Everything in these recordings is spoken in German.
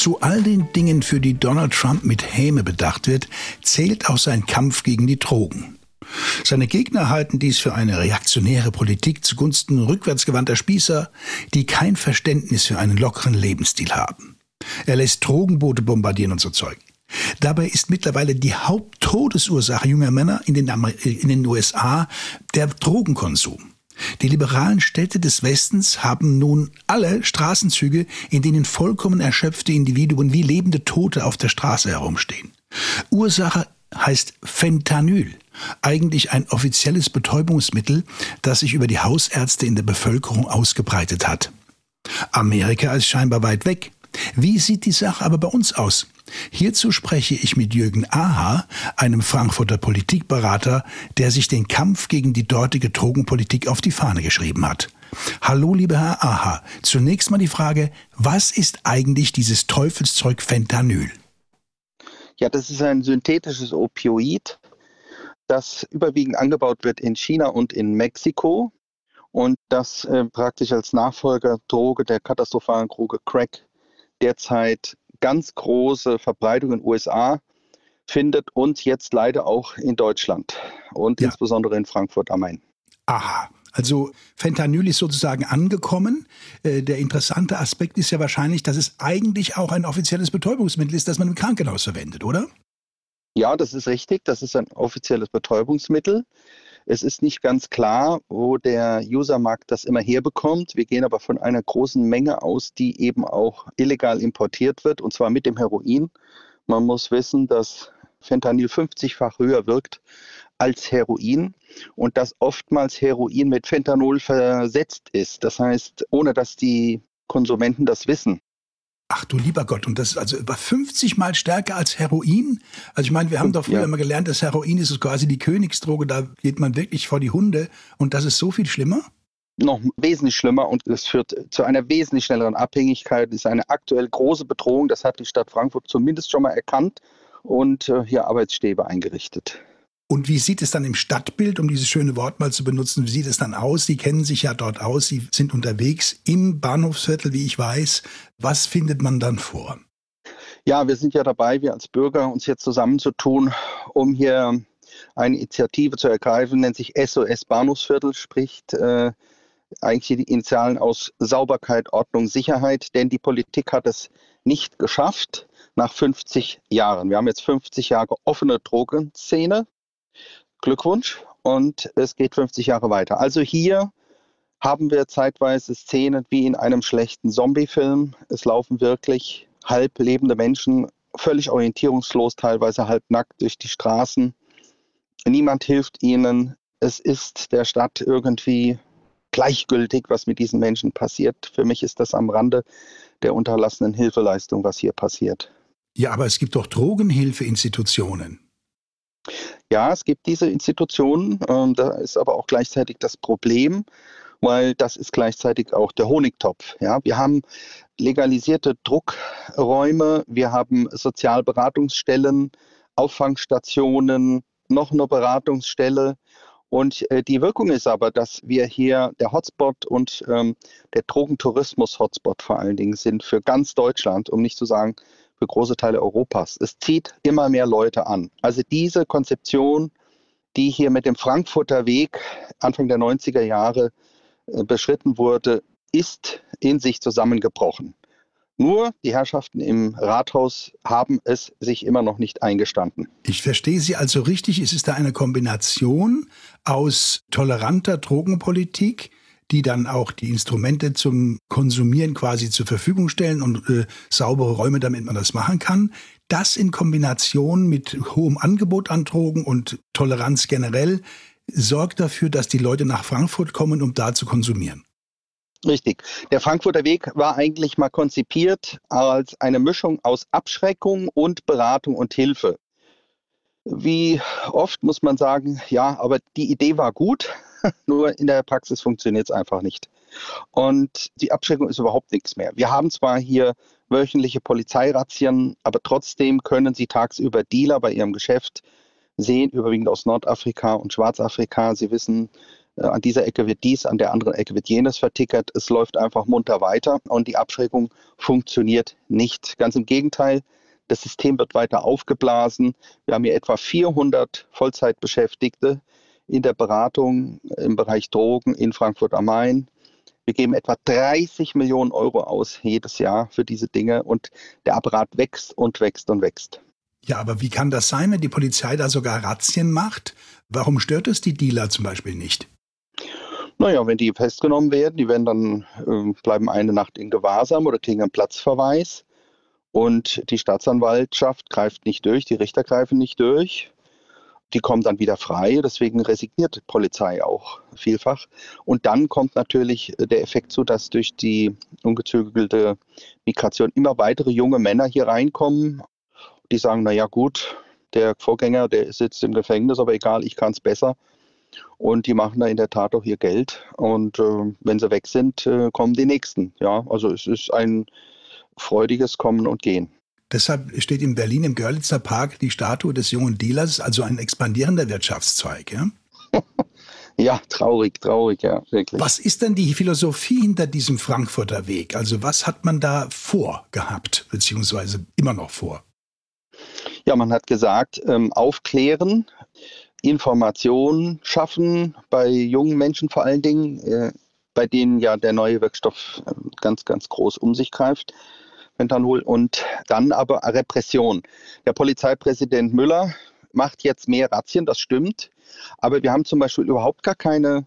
Zu all den Dingen, für die Donald Trump mit Häme bedacht wird, zählt auch sein Kampf gegen die Drogen. Seine Gegner halten dies für eine reaktionäre Politik zugunsten rückwärtsgewandter Spießer, die kein Verständnis für einen lockeren Lebensstil haben. Er lässt Drogenboote bombardieren und so Zeug. Dabei ist mittlerweile die Haupttodesursache junger Männer in den USA der Drogenkonsum. Die liberalen Städte des Westens haben nun alle Straßenzüge, in denen vollkommen erschöpfte Individuen wie lebende Tote auf der Straße herumstehen. Ursache heißt Fentanyl, eigentlich ein offizielles Betäubungsmittel, das sich über die Hausärzte in der Bevölkerung ausgebreitet hat. Amerika ist scheinbar weit weg. Wie sieht die Sache aber bei uns aus? Hierzu spreche ich mit Jürgen Aha, einem Frankfurter Politikberater, der sich den Kampf gegen die dortige Drogenpolitik auf die Fahne geschrieben hat. Hallo, lieber Herr Aha. Zunächst mal die Frage, was ist eigentlich dieses Teufelszeug Fentanyl? Ja, das ist ein synthetisches Opioid, das überwiegend angebaut wird in China und in Mexiko und das praktisch als Nachfolgerdroge der katastrophalen Droge Crack derzeit ganz große Verbreitung in den USA findet und jetzt leider auch in Deutschland und insbesondere in Frankfurt am Main. Aha, also Fentanyl ist sozusagen angekommen. Der interessante Aspekt ist ja wahrscheinlich, dass es eigentlich auch ein offizielles Betäubungsmittel ist, das man im Krankenhaus verwendet, oder? Ja, das ist richtig. Das ist ein offizielles Betäubungsmittel. Es ist nicht ganz klar, wo der Usermarkt das immer herbekommt. Wir gehen aber von einer großen Menge aus, die eben auch illegal importiert wird, und zwar mit dem Heroin. Man muss wissen, dass Fentanyl 50-fach höher wirkt als Heroin und dass oftmals Heroin mit Fentanyl versetzt ist. Das heißt, ohne dass die Konsumenten das wissen. Ach du lieber Gott, und das ist also über 50 Mal stärker als Heroin? Also ich meine, wir haben doch früher immer gelernt, dass Heroin ist quasi die Königsdroge, da geht man wirklich vor die Hunde und das ist so viel schlimmer? Noch wesentlich schlimmer und es führt zu einer wesentlich schnelleren Abhängigkeit. Das ist eine aktuell große Bedrohung, das hat die Stadt Frankfurt zumindest schon mal erkannt und hier Arbeitsstäbe eingerichtet. Und wie sieht es dann im Stadtbild, um dieses schöne Wort mal zu benutzen, wie sieht es dann aus? Sie kennen sich ja dort aus, Sie sind unterwegs im Bahnhofsviertel, wie ich weiß. Was findet man dann vor? Ja, wir sind ja dabei, wir als Bürger uns jetzt zusammenzutun, um hier eine Initiative zu ergreifen, nennt sich SOS Bahnhofsviertel, spricht eigentlich die Initialen aus Sauberkeit, Ordnung, Sicherheit, denn die Politik hat es nicht geschafft nach 50 Jahren. Wir haben jetzt 50 Jahre offene Drogenszene. Glückwunsch. Und es geht 50 Jahre weiter. Also hier haben wir zeitweise Szenen wie in einem schlechten Zombie-Film. Es laufen wirklich halb lebende Menschen, völlig orientierungslos, teilweise halbnackt durch die Straßen. Niemand hilft ihnen. Es ist der Stadt irgendwie gleichgültig, was mit diesen Menschen passiert. Für mich ist das am Rande der unterlassenen Hilfeleistung, was hier passiert. Ja, aber es gibt doch Drogenhilfeinstitutionen. Ja, es gibt diese Institutionen, da ist aber auch gleichzeitig das Problem, weil das ist gleichzeitig auch der Honigtopf. Ja, wir haben legalisierte Druckräume, wir haben Sozialberatungsstellen, Auffangstationen, noch eine Beratungsstelle. Und die Wirkung ist aber, dass wir hier der Hotspot und der Drogentourismus-Hotspot vor allen Dingen sind für ganz Deutschland, um nicht zu sagen für große Teile Europas. Es zieht immer mehr Leute an. Also diese Konzeption, die hier mit dem Frankfurter Weg Anfang der 90er Jahre beschritten wurde, ist in sich zusammengebrochen. Nur die Herrschaften im Rathaus haben es sich immer noch nicht eingestanden. Ich verstehe Sie also richtig. Es ist da eine Kombination aus toleranter Drogenpolitik, die dann auch die Instrumente zum Konsumieren quasi zur Verfügung stellen und saubere Räume, damit man das machen kann. Das in Kombination mit hohem Angebot an Drogen und Toleranz generell sorgt dafür, dass die Leute nach Frankfurt kommen, um da zu konsumieren. Richtig. Der Frankfurter Weg war eigentlich mal konzipiert als eine Mischung aus Abschreckung und Beratung und Hilfe. Wie oft muss man sagen, ja, aber die Idee war gut, nur in der Praxis funktioniert es einfach nicht. Und die Abschreckung ist überhaupt nichts mehr. Wir haben zwar hier wöchentliche Polizeirazzien, aber trotzdem können Sie tagsüber Dealer bei Ihrem Geschäft sehen, überwiegend aus Nordafrika und Schwarzafrika. Sie wissen, An dieser Ecke wird dies, an der anderen Ecke wird jenes vertickert. Es läuft einfach munter weiter und die Abschreckung funktioniert nicht. Ganz im Gegenteil, das System wird weiter aufgeblasen. Wir haben hier etwa 400 Vollzeitbeschäftigte in der Beratung im Bereich Drogen in Frankfurt am Main. Wir geben etwa 30 Millionen Euro aus jedes Jahr für diese Dinge und der Apparat wächst und wächst und wächst. Ja, aber wie kann das sein, wenn die Polizei da sogar Razzien macht? Warum stört es die Dealer zum Beispiel nicht? Naja, wenn die festgenommen werden, die werden dann, bleiben eine Nacht in Gewahrsam oder kriegen einen Platzverweis. Und die Staatsanwaltschaft greift nicht durch, die Richter greifen nicht durch. Die kommen dann wieder frei, deswegen resigniert die Polizei auch vielfach. Und dann kommt natürlich der Effekt zu, dass durch die ungezügelte Migration immer weitere junge Männer hier reinkommen. Die sagen, naja gut, der Vorgänger, der sitzt im Gefängnis, aber egal, ich kann es besser. Und die machen da in der Tat auch ihr Geld. Und wenn sie weg sind, kommen die Nächsten. Ja, also es ist ein freudiges Kommen und Gehen. Deshalb steht in Berlin im Görlitzer Park die Statue des jungen Dealers, also ein expandierender Wirtschaftszweig. Ja? Ja, traurig, ja, wirklich. Was ist denn die Philosophie hinter diesem Frankfurter Weg? Also was hat man da vorgehabt, beziehungsweise immer noch vor? Ja, man hat gesagt, aufklären, Informationen schaffen, bei jungen Menschen vor allen Dingen, bei denen ja der neue Wirkstoff ganz, ganz groß um sich greift, Fentanyl, und dann aber Repression. Der Polizeipräsident Müller macht jetzt mehr Razzien, das stimmt, aber wir haben zum Beispiel überhaupt gar keine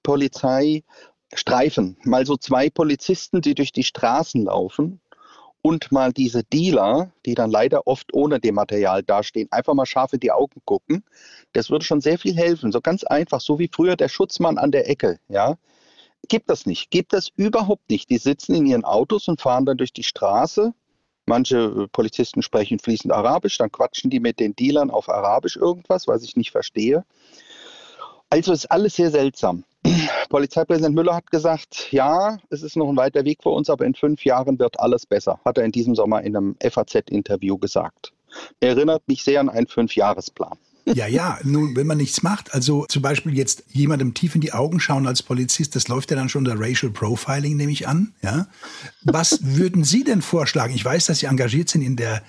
Polizeistreifen. Mal so 2 Polizisten, die durch die Straßen laufen, und mal diese Dealer, die dann leider oft ohne dem Material dastehen, einfach mal scharf in die Augen gucken. Das würde schon sehr viel helfen. So ganz einfach, so wie früher der Schutzmann an der Ecke. Ja? Gibt das nicht. Gibt das überhaupt nicht. Die sitzen in ihren Autos und fahren dann durch die Straße. Manche Polizisten sprechen fließend Arabisch, dann quatschen die mit den Dealern auf Arabisch irgendwas, was ich nicht verstehe. Also ist alles sehr seltsam. Polizeipräsident Müller hat gesagt, ja, es ist noch ein weiter Weg für uns, aber in 5 Jahren wird alles besser, hat er in diesem Sommer in einem FAZ-Interview gesagt. Erinnert mich sehr an einen 5-Jahresplan. Ja, nun, wenn man nichts macht, also zum Beispiel jetzt jemandem tief in die Augen schauen als Polizist, das läuft ja dann schon unter Racial Profiling, nehme ich an. Ja? Was würden Sie denn vorschlagen? Ich weiß, dass Sie engagiert sind in der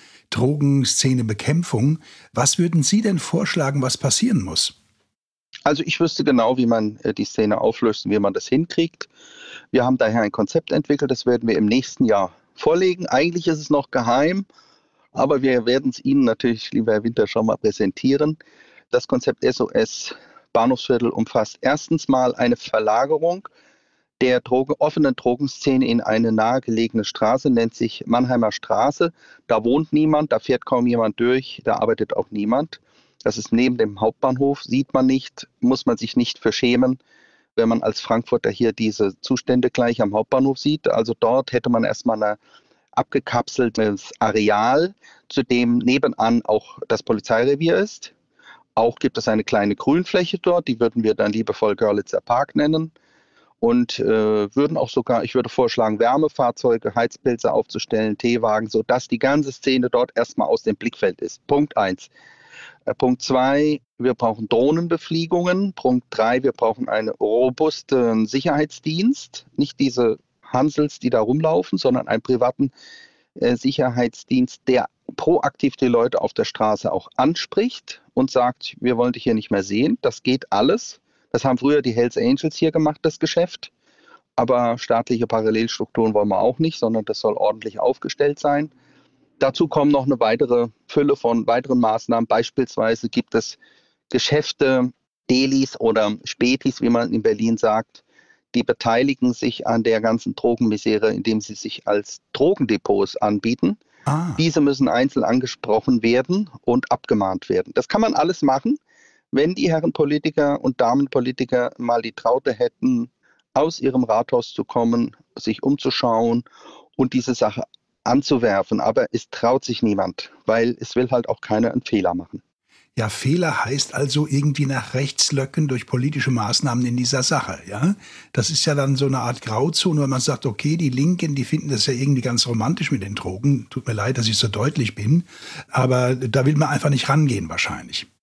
Drogenszene-Bekämpfung. Was würden Sie denn vorschlagen, was passieren muss? Also ich wüsste genau, wie man die Szene auflöst und wie man das hinkriegt. Wir haben daher ein Konzept entwickelt, das werden wir im nächsten Jahr vorlegen. Eigentlich ist es noch geheim, aber wir werden es Ihnen natürlich, lieber Herr Winter, schon mal präsentieren. Das Konzept SOS Bahnhofsviertel umfasst erstens mal eine Verlagerung der offenen Drogenszene in eine nahegelegene Straße, nennt sich Mannheimer Straße. Da wohnt niemand, da fährt kaum jemand durch, da arbeitet auch niemand. Das ist neben dem Hauptbahnhof, sieht man nicht, muss man sich nicht für schämen, wenn man als Frankfurter hier diese Zustände gleich am Hauptbahnhof sieht. Also dort hätte man erstmal ein abgekapseltes Areal, zu dem nebenan auch das Polizeirevier ist. Auch gibt es eine kleine Grünfläche dort, die würden wir dann liebevoll Görlitzer Park nennen. Und würden auch sogar, ich würde vorschlagen, Wärmefahrzeuge, Heizpilze aufzustellen, Teewagen, sodass die ganze Szene dort erstmal aus dem Blickfeld ist. Punkt 1. Punkt 2, wir brauchen Drohnenbefliegungen. Punkt 3, wir brauchen einen robusten Sicherheitsdienst. Nicht diese Hansels, die da rumlaufen, sondern einen privaten Sicherheitsdienst, der proaktiv die Leute auf der Straße auch anspricht und sagt, wir wollen dich hier nicht mehr sehen. Das geht alles. Das haben früher die Hells Angels hier gemacht, das Geschäft. Aber staatliche Parallelstrukturen wollen wir auch nicht, sondern das soll ordentlich aufgestellt sein. Dazu kommen noch eine weitere Fülle von weiteren Maßnahmen. Beispielsweise gibt es Geschäfte, Delis oder Spätis, wie man in Berlin sagt, die beteiligen sich an der ganzen Drogenmisere, indem sie sich als Drogendepots anbieten. Diese müssen einzeln angesprochen werden und abgemahnt werden. Das kann man alles machen, wenn die Herren Politiker und Damenpolitiker mal die Traute hätten, aus ihrem Rathaus zu kommen, sich umzuschauen und diese Sache anzuwerfen. Aber es traut sich niemand, weil es will halt auch keiner einen Fehler machen. Ja, Fehler heißt also irgendwie nach rechts löcken durch politische Maßnahmen in dieser Sache, ja? Das ist ja dann so eine Art Grauzone, wenn man sagt, okay, die Linken, die finden das ja irgendwie ganz romantisch mit den Drogen. Tut mir leid, dass ich so deutlich bin, aber da will man einfach nicht rangehen wahrscheinlich.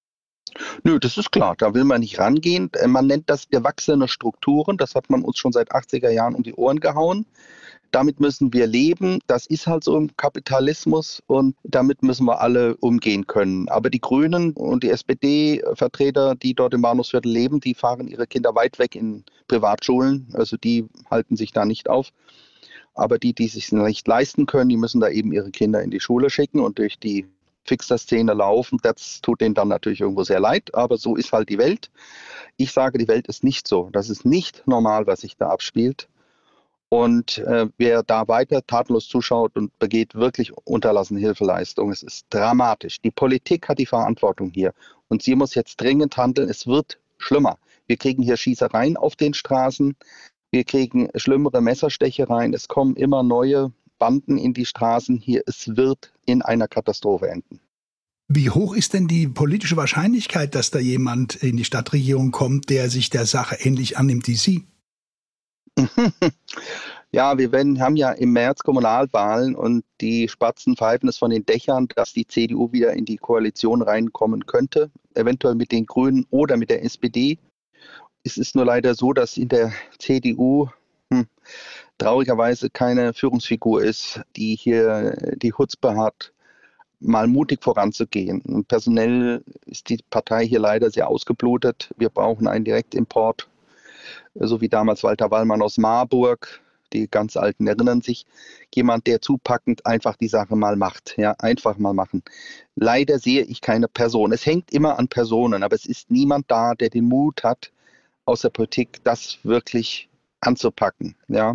Nö, das ist klar, da will man nicht rangehen. Man nennt das gewachsene Strukturen. Das hat man uns schon seit 80er Jahren um die Ohren gehauen. Damit müssen wir leben. Das ist halt so im Kapitalismus und damit müssen wir alle umgehen können. Aber die Grünen und die SPD-Vertreter, die dort im Bahnhofsviertel leben, die fahren ihre Kinder weit weg in Privatschulen. Also die halten sich da nicht auf. Aber die, die sich nicht leisten können, die müssen da eben ihre Kinder in die Schule schicken und durch die Fixer-Szene laufen. Das tut denen dann natürlich irgendwo sehr leid, aber so ist halt die Welt. Ich sage, die Welt ist nicht so. Das ist nicht normal, was sich da abspielt. Und wer da weiter tatenlos zuschaut und begeht wirklich unterlassene Hilfeleistung, es ist dramatisch. Die Politik hat die Verantwortung hier und sie muss jetzt dringend handeln. Es wird schlimmer. Wir kriegen hier Schießereien auf den Straßen, wir kriegen schlimmere Messerstechereien, es kommen immer neue Banden in die Straßen hier. Es wird in einer Katastrophe enden. Wie hoch ist denn die politische Wahrscheinlichkeit, dass da jemand in die Stadtregierung kommt, der sich der Sache ähnlich annimmt wie Sie? Ja, haben ja im März Kommunalwahlen und die Spatzen pfeifen es von den Dächern, dass die CDU wieder in die Koalition reinkommen könnte, eventuell mit den Grünen oder mit der SPD. Es ist nur leider so, dass in der CDU traurigerweise keine Führungsfigur ist, die hier die Chutzpe hat, mal mutig voranzugehen. Und personell ist die Partei hier leider sehr ausgeblutet. Wir brauchen einen Direktimport, so wie damals Walter Wallmann aus Marburg. Die ganz Alten erinnern sich. Jemand, der zupackend einfach die Sache mal macht. Ja, einfach mal machen. Leider sehe ich keine Person. Es hängt immer an Personen, aber es ist niemand da, der den Mut hat, aus der Politik das wirklich anzupacken. Ja.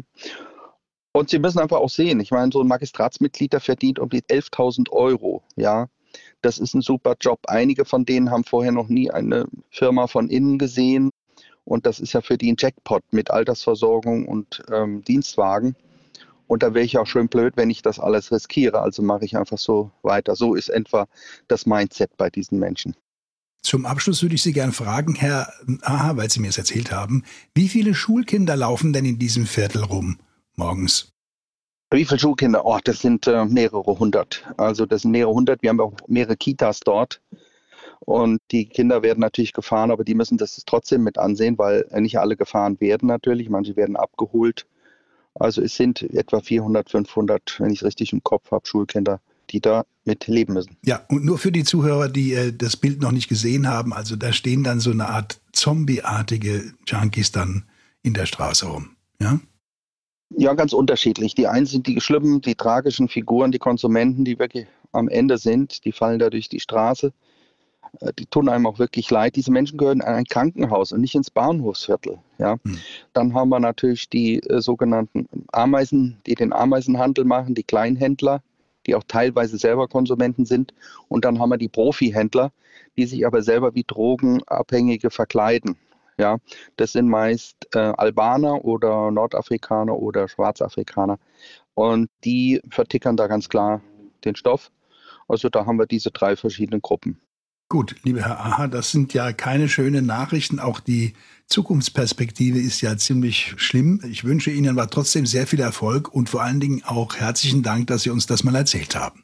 Und Sie müssen einfach auch sehen, ich meine, so ein Magistratsmitglied, der verdient um die 11.000 Euro. Ja. Das ist ein super Job. Einige von denen haben vorher noch nie eine Firma von innen gesehen. Und das ist ja für die ein Jackpot mit Altersversorgung und Dienstwagen. Und da wäre ich auch schön blöd, wenn ich das alles riskiere. Also mache ich einfach so weiter. So ist etwa das Mindset bei diesen Menschen. Zum Abschluss würde ich Sie gerne fragen, Herr Aha, weil Sie mir es erzählt haben, wie viele Schulkinder laufen denn in diesem Viertel rum morgens? Wie viele Schulkinder? Oh, das sind mehrere hundert. Also das sind mehrere hundert. Wir haben auch mehrere Kitas dort. Und die Kinder werden natürlich gefahren, aber die müssen das trotzdem mit ansehen, weil nicht alle gefahren werden natürlich. Manche werden abgeholt. Also es sind etwa 400, 500, wenn ich es richtig im Kopf habe, Schulkinder, die da mit leben müssen. Ja, und nur für die Zuhörer, die das Bild noch nicht gesehen haben, also da stehen dann so eine Art zombieartige Junkies dann in der Straße rum, ja? Ja, ganz unterschiedlich. Die einen sind die schlimmen, die tragischen Figuren, die Konsumenten, die wirklich am Ende sind, die fallen da durch die Straße. Die tun einem auch wirklich leid. Diese Menschen gehören in ein Krankenhaus und nicht ins Bahnhofsviertel. Ja. Dann haben wir natürlich die sogenannten Ameisen, die den Ameisenhandel machen, die Kleinhändler, die auch teilweise selber Konsumenten sind. Und dann haben wir die Profihändler, die sich aber selber wie Drogenabhängige verkleiden. Ja. Das sind meist Albaner oder Nordafrikaner oder Schwarzafrikaner. Und die vertickern da ganz klar den Stoff. Also da haben wir diese 3 verschiedenen Gruppen. Gut, lieber Herr Aha, das sind ja keine schönen Nachrichten. Auch die Zukunftsperspektive ist ja ziemlich schlimm. Ich wünsche Ihnen aber trotzdem sehr viel Erfolg und vor allen Dingen auch herzlichen Dank, dass Sie uns das mal erzählt haben.